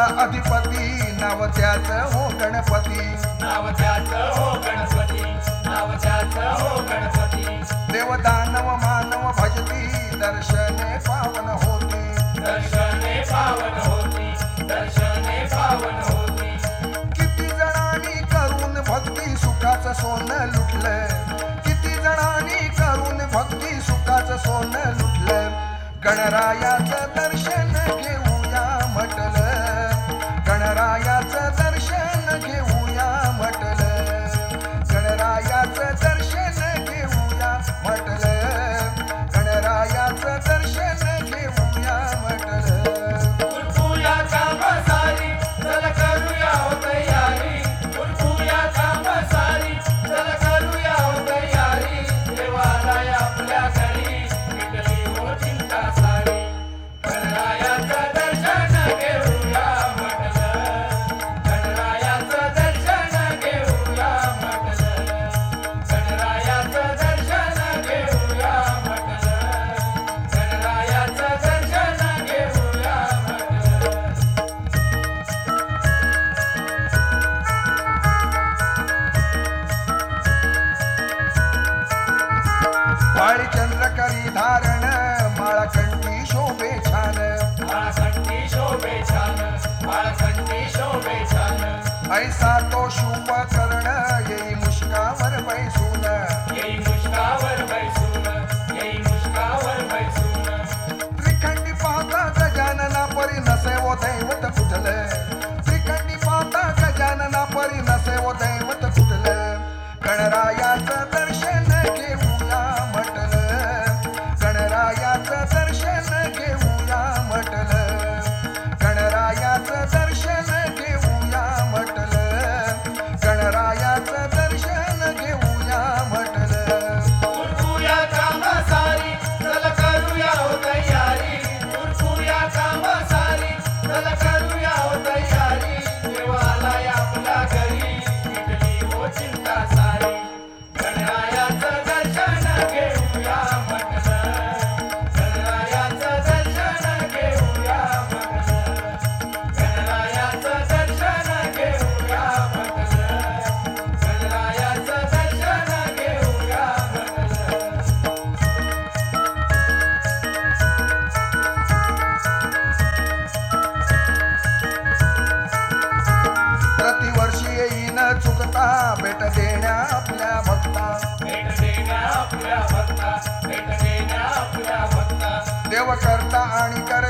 अधिपती नाव त्याचं हो गणपती नाव त्याचं हो गणपती नाव त्याचं हो गणपती देव दानव मानव भजती दर्शने पावन होती दर्शने पावन होती दर्शने पावन होती किती जणांनी करून भक्ती सुखाचं सोनं लुटलं किती जणांनी करून भक्ती सुखाचं सोनं लुटलं गणरायाचं दर्शन घेऊया म्हटलं गणरायाचं दर्शन घेऊया म्हटलं गणरायाचं दर्शन घेऊया म्हटलं गणरायाचं दर्शन घेऊया म्हटलं उरकूया काम सारी चल करूया हो तयारी उरकूया काम सारी चल करूया हो तयारी देवाला आपल्या घरी मिटली हो चिंता सारी गणरायाचं दर्शन घेऊया म्हटलं गणरायाचं दर्शन घेऊया म्हटलं गणरायाचं दर्शन घेऊया म्हटलं गणरायाचं दर्शन घेऊया म्हटलं वाळी चंद्रकरी धारण माळकंठी शोभे छान बाळाखंडी शोभे छान बाळाखंडी शोभे छान ऐसा तो शुभ कर्ण येई मुष्कावर बैसून येई मुष्कावर बैसून येई मुष्कावर बैसून त्रिखंडी पाहता गजानना परी नसे वो दैवत कुठले त्रिखंडी पाहता गजानना परी नसे वो दैवत कुठले गणरायाचं दर्शन घेऊया म्हटलं गणरायाचं दर्शन घेऊया म्हटलं गणरायाचं दर्शन घेऊया म्हटलं गणरायाचं दर्शन घेऊया म्हटलं उरकूया काम सारी चल करूया हो तयारी उरकूया काम सारी चल करूया हो तयारी देवाला आपल्या घरी मिटली हो चिंता सारी गणरायाचं दर्शन घेऊया म्हटलं गणरायाचं दर्शन घेऊया म्हटलं गणरायाचं दर्शन घेऊया म्हटलं गणरायाचं दर्शन घेऊया म्हटलं प्रतिवर्षी येईन चुकता भेट देण्या आपल्या भक्ता भेट देण्या आपल्या भक्ता भेट देण्या आपल्या भक्ता देव करता आणि कर